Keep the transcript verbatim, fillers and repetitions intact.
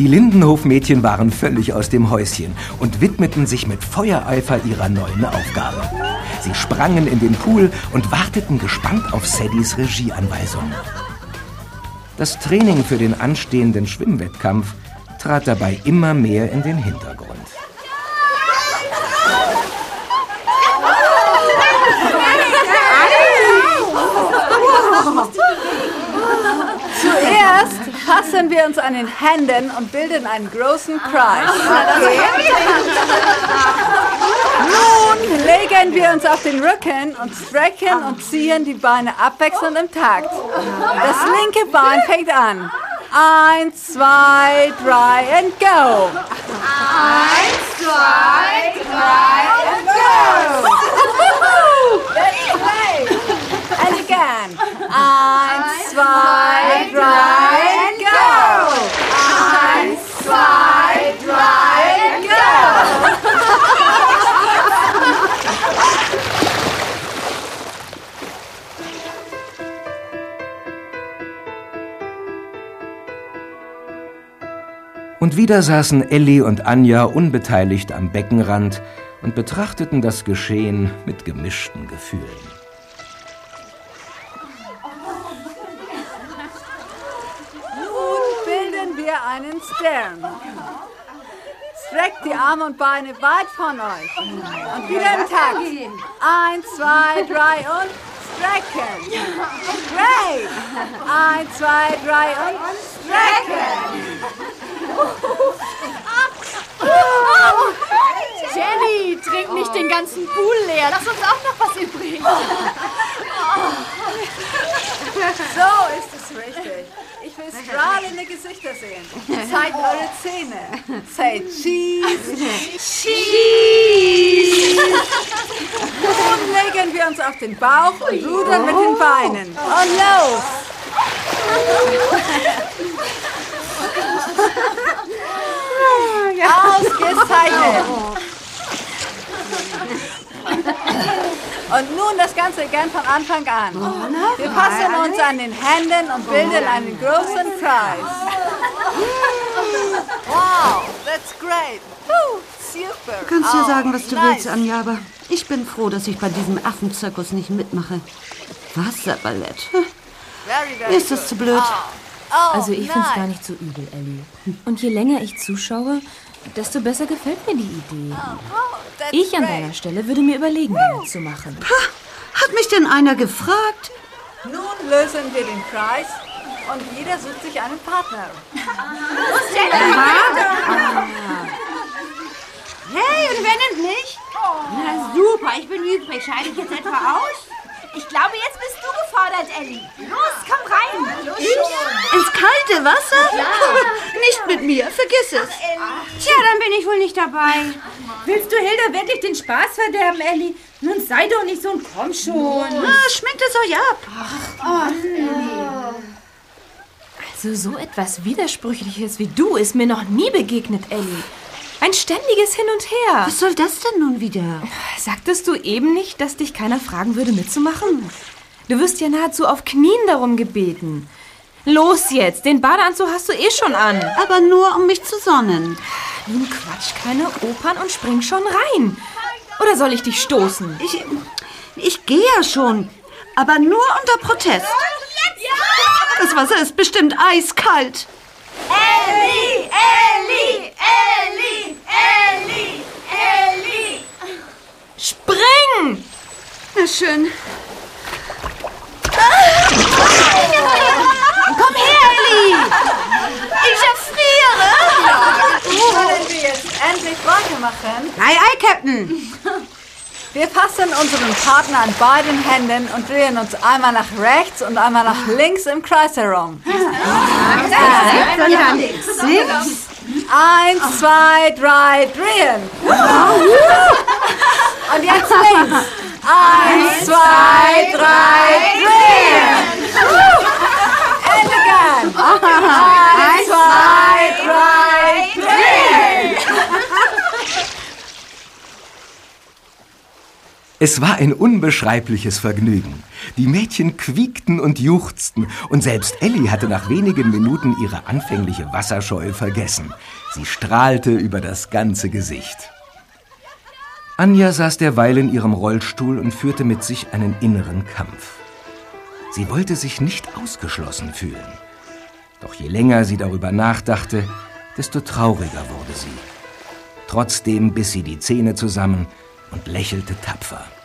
Die Lindenhof-Mädchen waren völlig aus dem Häuschen und widmeten sich mit Feuereifer ihrer neuen Aufgabe. Sie sprangen in den Pool und warteten gespannt auf Saddys Regieanweisungen. Das Training für den anstehenden Schwimmwettkampf trat dabei immer mehr in den Hintergrund. Zuerst fassen wir uns an den Händen und bilden einen großen Kreis. Okay. Nun legen wir uns auf den Rücken und strecken und ziehen die Beine abwechselnd im Takt. Das linke Bein fängt an. Eins, zwei, drei und go! Eins, zwei, drei und go! That's great! And again. Eins, zwei, drei und go! Eins, zwei, drei und go! Und wieder saßen Elli und Anja unbeteiligt am Beckenrand und betrachteten das Geschehen mit gemischten Gefühlen. Nun bilden wir einen Stern. Streckt die Arme und Beine weit von euch. Und wieder im Takt. Eins, zwei, drei und strecken. Great! Eins, zwei, drei und strecken. Jenny, trink nicht den ganzen Pool leer. Lass uns auch noch was übrig. So ist es richtig. Ich will strahlende Gesichter sehen. Zeigt eure Zähne. Say cheese. Cheese. Nun legen wir uns auf den Bauch und rudern mit den Beinen. Und los! Ausgezeichnet! Und nun das Ganze gern von Anfang an. Wir fassen uns an den Händen und bilden einen großen Kreis. Wow, that's great. Woo, super. Du kannst ja Oh, sagen, was du nice. willst, Anja, aber ich bin froh, dass ich bei diesem Affenzirkus nicht mitmache. Wasserballett. Very, very Ist das good. zu blöd? Oh, oh, Also ich find's nice. gar nicht so übel, Ellie. Und je länger ich zuschaue, desto besser gefällt mir die Idee. Oh, that's Ich an great. deiner Stelle würde mir überlegen, damit zu machen. Hat mich denn einer gefragt? Nun lösen wir den Kreis und jeder sucht sich einen Partner. Hey, und wer nimmt mich? Na super, ich bin übrig. Scheide ich jetzt etwa aus? Ich glaube, jetzt bist du gefordert, Ellie. Los, komm rein. Los, Ins kalte Wasser? Nicht mit mir, vergiss es. Tja, dann bin ich wohl nicht dabei. Willst du Hilda wirklich den Spaß verderben, Ellie? Nun sei doch nicht so ein Komm schon. Ah, schminkt es euch ab. Also so etwas Widersprüchliches wie du ist mir noch nie begegnet, Ellie. Ein ständiges Hin und Her. Was soll das denn nun wieder? Sagtest du eben nicht, dass dich keiner fragen würde, mitzumachen? Du wirst ja nahezu auf Knien darum gebeten. Los jetzt, den Badeanzug hast du eh schon an. Aber nur, um mich zu sonnen. Nun quatsch keine Opern und spring schon rein. Oder soll ich dich stoßen? Ich, ich gehe ja schon, aber nur unter Protest. Das Wasser ist bestimmt eiskalt. Ellie, Ellie, Ellie, Ellie, Ellie. Spring! Na schön. Komm her, Ellie. Ich erfriere. Wollen wir jetzt endlich weitermachen? Ei, ei, Captain. Wir fassen unseren Partner an beiden Händen und drehen uns einmal nach rechts und einmal nach links im Kreis herum. Eins, zwei, drei, drehen. Und jetzt links. Eins, zwei, drei, drehen. And again. Eins, zwei, drei, drehen. Es war ein unbeschreibliches Vergnügen. Die Mädchen quiekten und juchzten und selbst Elli hatte nach wenigen Minuten ihre anfängliche Wasserscheu vergessen. Sie strahlte über das ganze Gesicht. Anja saß derweil in ihrem Rollstuhl und führte mit sich einen inneren Kampf. Sie wollte sich nicht ausgeschlossen fühlen. Doch je länger sie darüber nachdachte, desto trauriger wurde sie. Trotzdem biss sie die Zähne zusammen und lächelte tapfer.